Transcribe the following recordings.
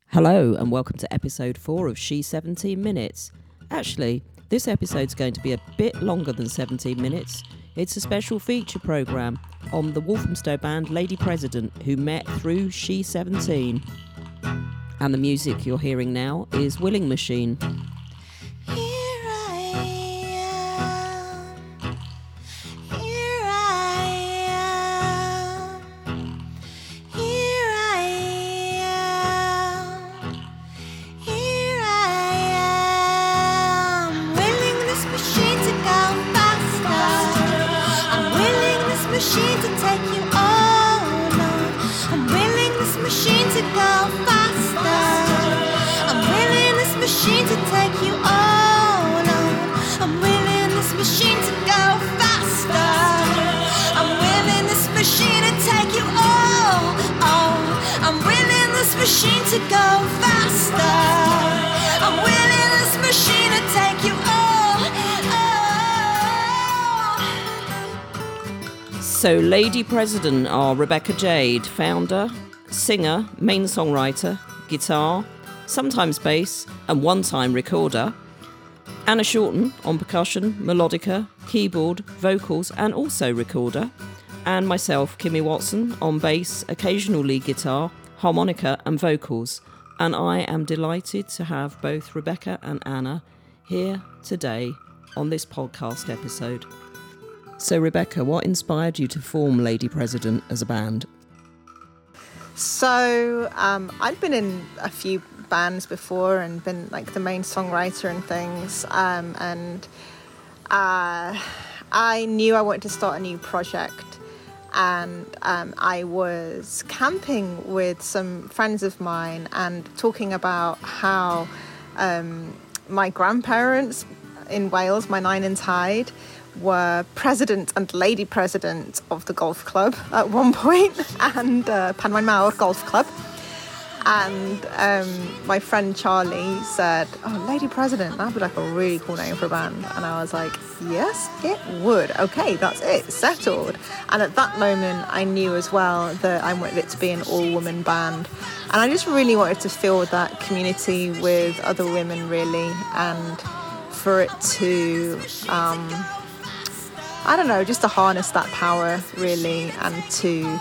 Hello and welcome to episode 4 of She 17 Minutes. Actually, this episode's going to be a bit longer than 17 minutes. It's a special feature programme on the Walthamstow band Lady President, who met through She 17. And the music you're hearing now is Willing Machine. Machine to go faster. I'm willing this machine to take you all. So Lady President are Rebecca Jade, founder, singer, main songwriter, guitar, sometimes bass and one-time recorder. Anna Shorten on percussion, melodica, keyboard, vocals and also recorder. And myself, Kimmy Watson, on bass, occasional lead guitar, harmonica and vocals, and I am delighted to have both Rebecca and Anna here today on this podcast episode. So Rebecca, what inspired you to form Lady President as a band? So I'd been in a few bands before and been like the main songwriter and things, and I knew I wanted to start a new project. And I was camping with some friends of mine and talking about how my grandparents in Wales, my Nine and Tide, were president and lady president of the golf club at one point, and Panwain Mawr Golf Club. And my friend Charlie said, "Oh, Lady President, that'd be like a really cool name for a band." And I was like, yes, it would. Okay, that's it, settled. And at that moment, I knew as well that I wanted it to be an all-woman band. And I just really wanted to fill that community with other women, really, and for it to, I don't know, just to harness that power, really, and to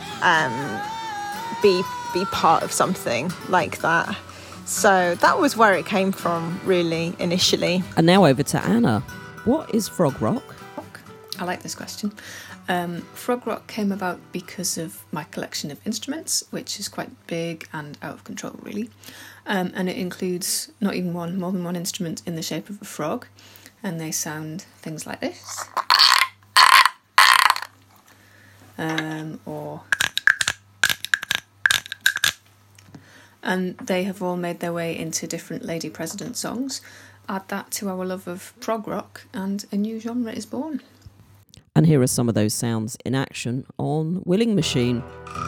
be part of something like that. So that was where it came from, really, initially. And now over to Anna. What is Frog Rock? I like this question. Frog Rock came about because of my collection of instruments, which is quite big and out of control, really. And it includes not even more than one instrument in the shape of a frog. And they sound things like this. And they have all made their way into different Lady President songs. Add that to our love of prog rock and a new genre is born. And here are some of those sounds in action on Willing Machine.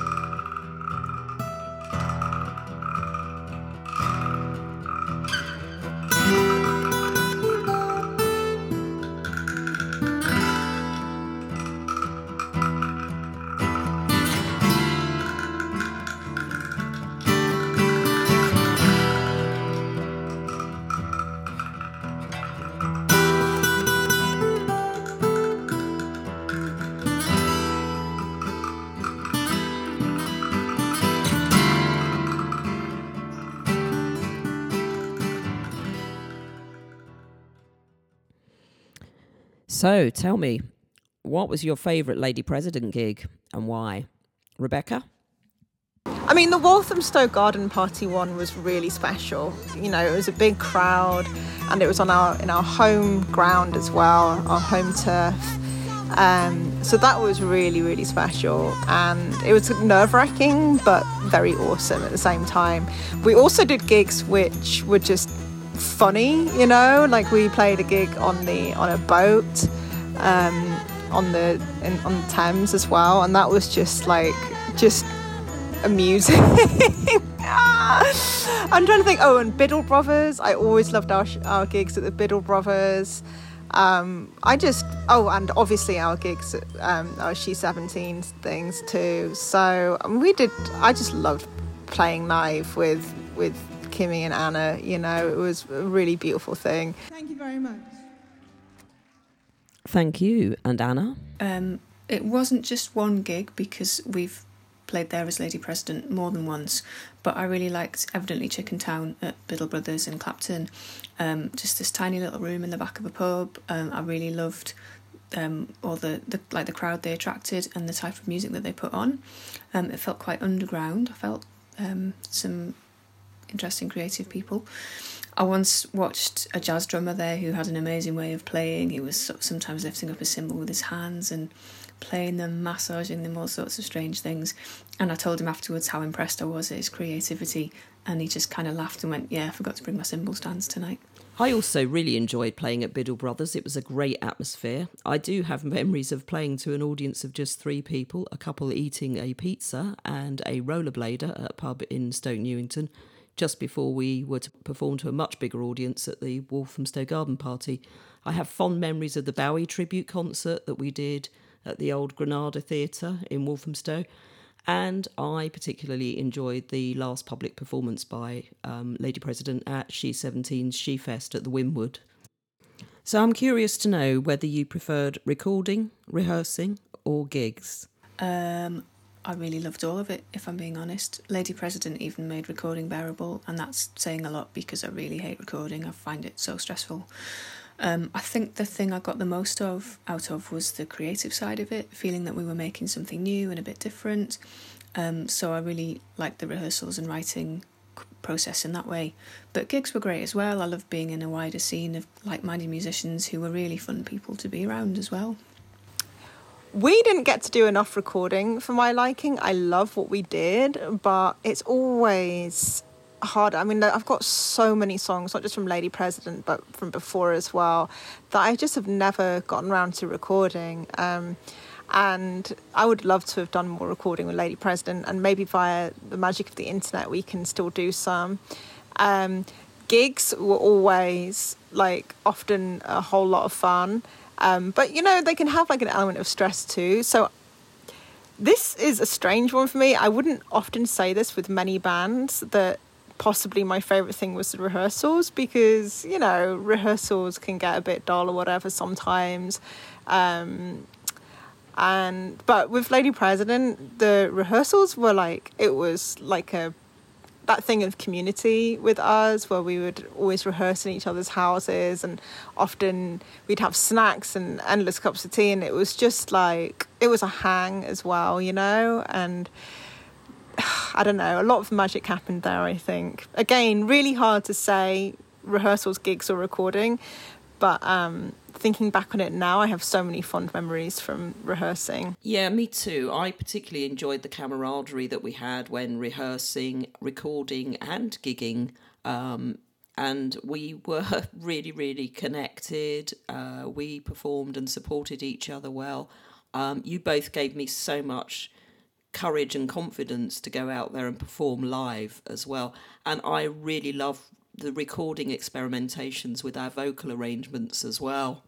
So, tell me, what was your favourite Lady President gig and why? Rebecca? I mean, the Walthamstow Garden Party one was really special. You know, it was a big crowd and it was in our home ground as well, our home turf. So that was really, really special. And it was nerve-wracking, but very awesome at the same time. We also did gigs which were just funny, you know, like we played a gig on a boat on the Thames as well, and that was just amusing. I'm trying to think. Oh, and Biddle Brothers, I always loved our gigs at the Biddle Brothers. And obviously our gigs at our She 17 things too. So I just loved playing live with with Kimmy and Anna. You know, it was a really beautiful thing. Thank you very much. Thank you. And Anna? It wasn't just one gig, because we've played there as Lady President more than once, but I really liked Evidently Chicken Town at Biddle Brothers in Clapton. Just this tiny little room in the back of a pub. I really loved all the crowd they attracted and the type of music that they put on. It felt quite underground. I felt some interesting creative people. I once watched a jazz drummer there who had an amazing way of playing. He was sometimes lifting up a cymbal with his hands and playing them, massaging them, all sorts of strange things. And I told him afterwards how impressed I was at his creativity, and he just kind of laughed and went, yeah, I forgot to bring my cymbal stands tonight. I also really enjoyed playing at Biddle Brothers. It was a great atmosphere. I do have memories of playing to an audience of just 3 people, a couple eating a pizza and a rollerblader at a pub in Stoke Newington, just before we were to perform to a much bigger audience at the Walthamstow Garden Party. I have fond memories of the Bowie tribute concert that we did at the old Granada Theatre in Walthamstow, and I particularly enjoyed the last public performance by Lady President at She17's She-Fest at the Wynwood. So I'm curious to know whether you preferred recording, rehearsing or gigs. I really loved all of it, if I'm being honest. Lady President even made recording bearable, and that's saying a lot because I really hate recording. I find it so stressful. I think the thing I got the most out of was the creative side of it, feeling that we were making something new and a bit different. So I really liked the rehearsals and writing process in that way. But gigs were great as well. I loved being in a wider scene of like-minded musicians who were really fun people to be around as well. We didn't get to do enough recording for my liking. I love what we did, but it's always hard. I mean, I've got so many songs, not just from Lady President, but from before as well, that I just have never gotten around to recording. And I would love to have done more recording with Lady President, and maybe via the magic of the internet we can still do some. Gigs were always, like, often a whole lot of fun. But, you know, they can have like an element of stress too. So this is a strange one for me. I wouldn't often say this with many bands, that possibly my favourite thing was the rehearsals, because, you know, rehearsals can get a bit dull or whatever sometimes. But with Lady President, the rehearsals were like, it was like that thing of community with us, where we would always rehearse in each other's houses, and often we'd have snacks and endless cups of tea, and it was just like, it was a hang as well, you know. And I don't know, a lot of magic happened there, I think. Again, really hard to say rehearsals, gigs or recording, but thinking back on it now, I have so many fond memories from rehearsing. Yeah, me too. I particularly enjoyed the camaraderie that we had when rehearsing, recording and gigging. And we were really, really connected. We performed and supported each other well. You both gave me so much courage and confidence to go out there and perform live as well. And I really love the recording experimentations with our vocal arrangements as well.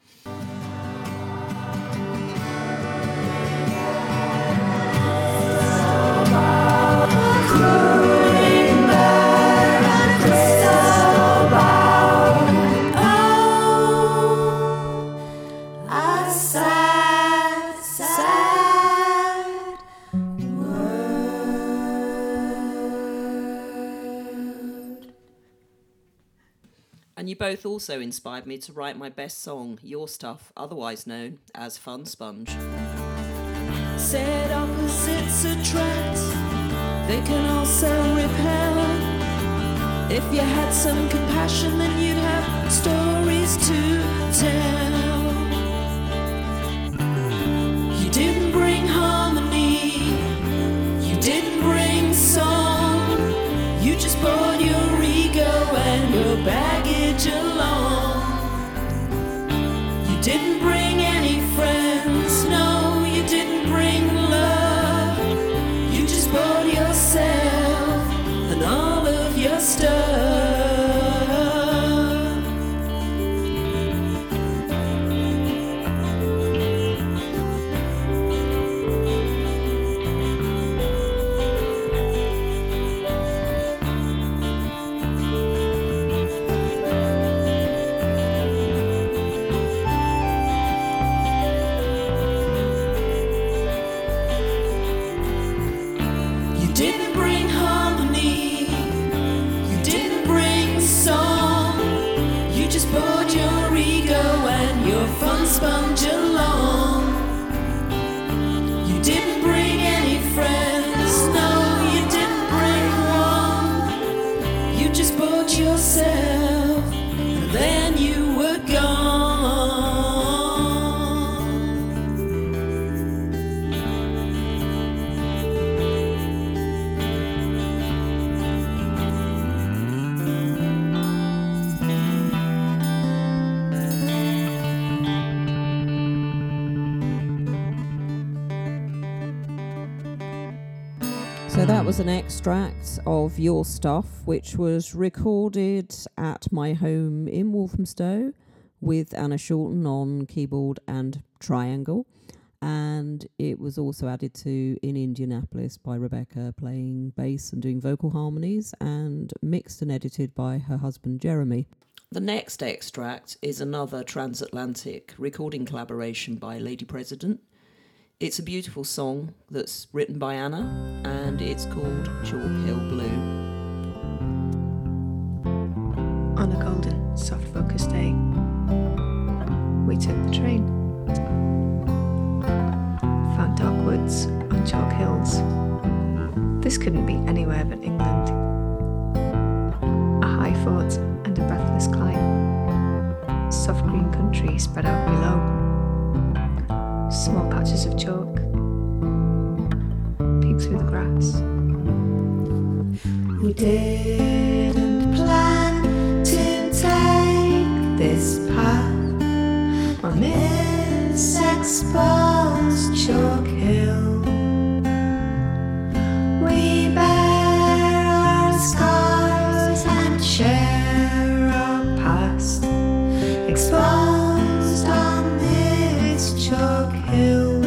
And you both also inspired me to write my best song, Your Stuff, otherwise known as Fun Sponge. Said opposites attract, they can also repel. If you had some compassion, then you'd have stories to tell. You didn't bring harmony, you didn't bring song, you just brought your ego and your baggage along. You didn't bring any friends, no, you didn't bring love. You just brought yourself and all of your stuff. bring harmony, you didn't bring song. You just brought your ego and your fun sponge along. You didn't bring any friends, no, you didn't bring one. You just brought yourself, and then you were gone. So that was an extract of Your Stuff, which was recorded at my home in Walthamstow with Anna Shorten on keyboard and triangle. And it was also added to in Indianapolis by Rebecca playing bass and doing vocal harmonies, and mixed and edited by her husband Jeremy. The next extract is another transatlantic recording collaboration by Lady President. It's a beautiful song that's written by Anna, and it's called Chalk Hill Blue. On a golden, soft focus day, we took the train. Found dark woods on chalk hills. This couldn't be anywhere but England. A high fort and a breathless climb. Soft green country spread out below. Small patches of chalk peek through the grass. We didn't plan to take this path on this exposed chalk hill. We bear our scars and share our past, exposed on this chalk hill.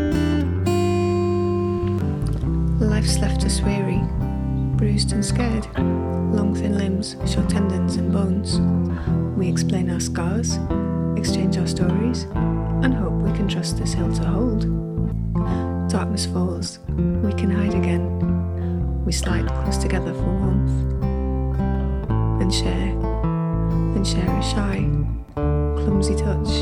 Life's left us weary, bruised and scared. Long thin limbs, short tendons and bones. We explain our scars, exchange our stories, and hope we can trust this hill to hold. Darkness falls, we can hide again. We slide close together for warmth. And share a shy, clumsy touch.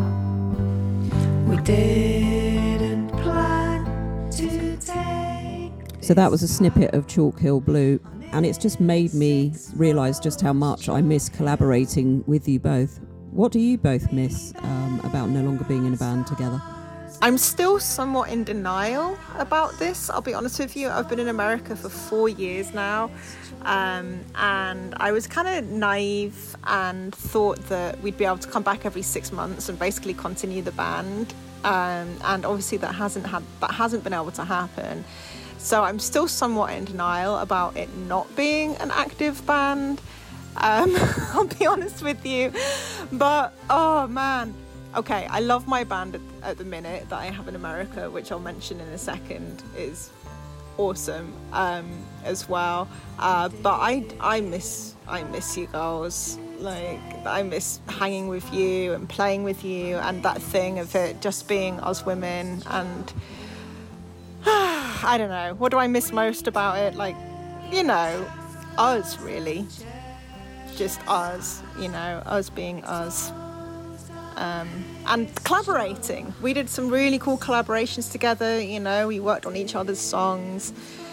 We didn't plan to take. So that was a snippet of Chalk Hill Blue, and it's just made me realise just how much I miss collaborating with you both. What do you both miss about no longer being in a band together? I'm still somewhat in denial about this, I'll be honest with you. I've been in America for 4 years now, and I was kind of naive and thought that we'd be able to come back every 6 months and basically continue the band, and obviously that hasn't been able to happen. So I'm still somewhat in denial about it not being an active band. I'll be honest with you, but oh man. Okay, I love my band at the minute that I have in America, which I'll mention in a second, is awesome as well. But I miss you girls. Like, I miss hanging with you and playing with you, and that thing of it just being us women. And I don't know, what do I miss most about it? Like, you know, us really, just us. You know, us being us. And collaborating. We did some really cool collaborations together, you know, we worked on each other's songs,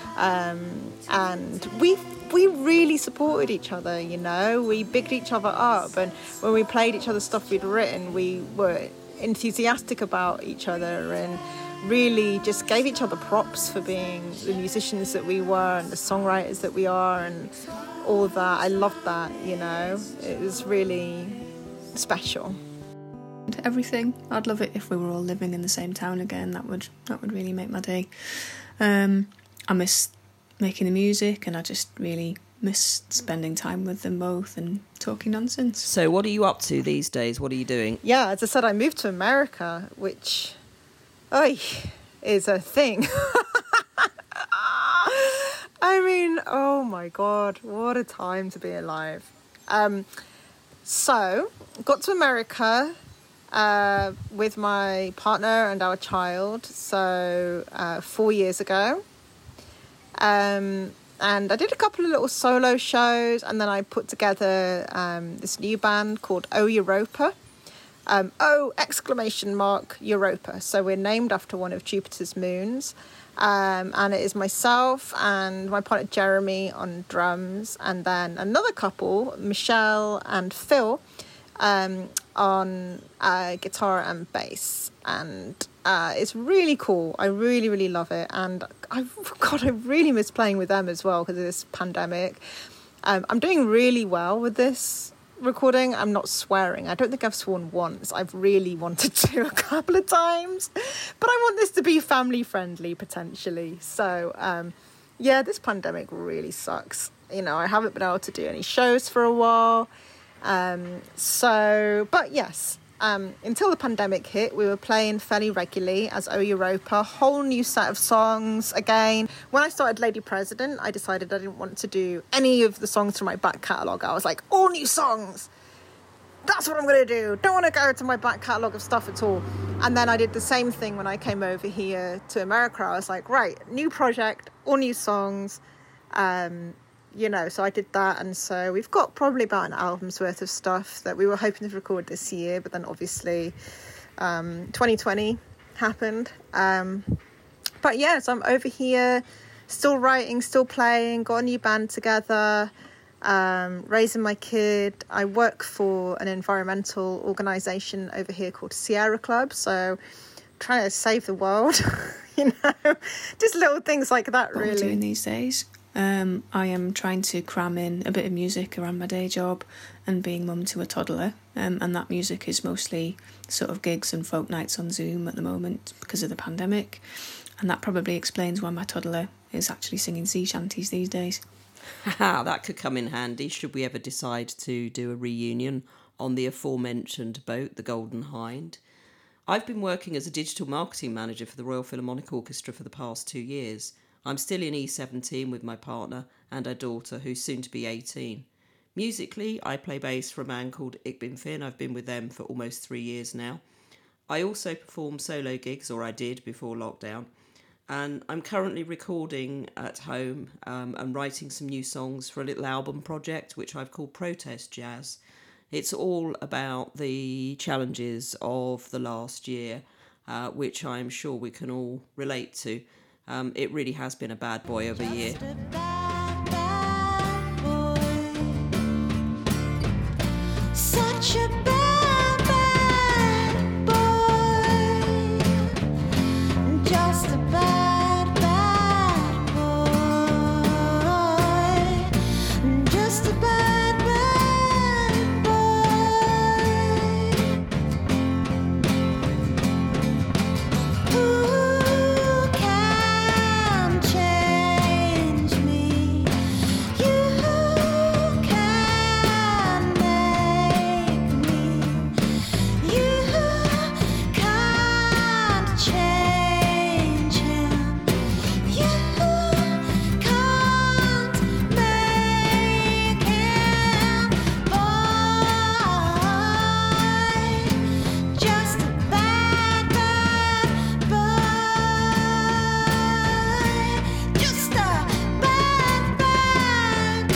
and we really supported each other, you know, we bigged each other up, and when we played each other's stuff we'd written, we were enthusiastic about each other and really just gave each other props for being the musicians that we were and the songwriters that we are and all that. I loved that, you know, it was really special. Everything. I'd love it if we were all living in the same town again. That would really make my day. I miss making the music, and I just really miss spending time with them both and talking nonsense. So what are you up to these days? What are you doing? Yeah, as I said, I moved to America, which is a thing. I mean, oh my God, what a time to be alive. So, got to America with my partner and our child, 4 years ago. And I did a couple of little solo shows, and then I put together this new band called O Europa. Europa. So we're named after one of Jupiter's moons. And it is myself and my partner Jeremy on drums, and then another couple, Michelle and Phil, on guitar and bass. And it's really cool. I really, really love it. And I really miss playing with them as well because of this pandemic. I'm doing really well with this recording. I'm not swearing. I don't think I've sworn once. I've really wanted to a couple of times, but I want this to be family friendly potentially. So this pandemic really sucks. I haven't been able to do any shows for a while. But yes, until the pandemic hit, we were playing fairly regularly as O Europa, whole new set of songs again. When I started Lady President, I decided I didn't want to do any of the songs from my back catalogue. I was like, all new songs. That's what I'm going to do. Don't want to go to my back catalogue of stuff at all. And then I did the same thing when I came over here to America. I was like, right, new project, all new songs. So I did that, and so we've got probably about an album's worth of stuff that we were hoping to record this year, but then obviously 2020 happened. But yeah, so I'm over here, still writing, still playing, got a new band together, raising my kid. I work for an environmental organisation over here called Sierra Club, so trying to save the world, just little things like that, really. What I'm doing these days. I am trying to cram in a bit of music around my day job and being mum to a toddler, and that music is mostly sort of gigs and folk nights on Zoom at the moment because of the pandemic, and that probably explains why my toddler is actually singing sea shanties these days. That could come in handy should we ever decide to do a reunion on the aforementioned boat, the Golden Hind. I've been working as a digital marketing manager for the Royal Philharmonic Orchestra for the past 2 years. I'm still in E17 with my partner and our daughter, who's soon to be 18. Musically, I play bass for a band called Ik Bin Finn. I've been with them for almost 3 years now. I also perform solo gigs, or I did before lockdown. And I'm currently recording at home and writing some new songs for a little album project, which I've called Protest Jazz. It's all about the challenges of the last year, which I'm sure we can all relate to. It really has been a bad boy of a year. Just a bad, bad boy. Such a bad, bad boy. Just a bad, bad boy. Just a bad, bad boy. Who can change me? You can make me. You can't change him. You can't make him boy. Just a bad, bad boy. Just a bad, bad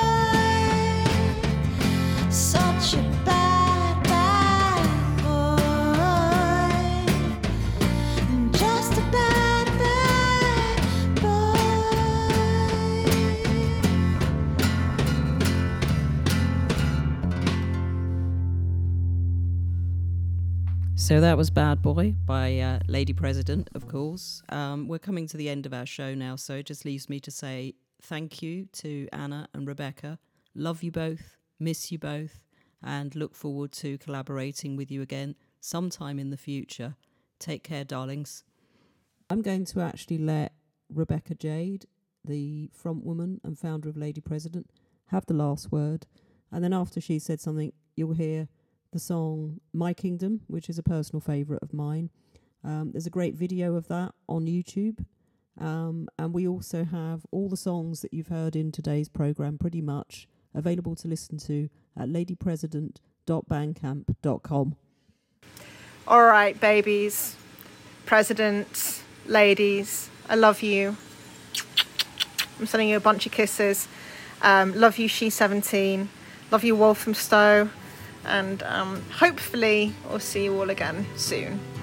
boy. Such a bad, bad boy. Just a bad, bad boy. So that was Bad Boy by Lady President, of course. We're coming to the end of our show now, so it just leaves me to say thank you to Anna and Rebecca. Love you both, miss you both, and look forward to collaborating with you again sometime in the future. Take care, darlings. I'm going to actually let Rebecca Jade, the front woman and founder of Lady President, have the last word. And then after she said something, you'll hear the song My Kingdom, which is a personal favourite of mine. There's a great video of that on YouTube. And we also have all the songs that you've heard in today's programme pretty much available to listen to at ladypresident.bandcamp.com. All right, babies, presidents, ladies, I love you. I'm sending you a bunch of kisses. Love you, She17. Love you, Wolf from Stowe. And hopefully we'll see you all again soon.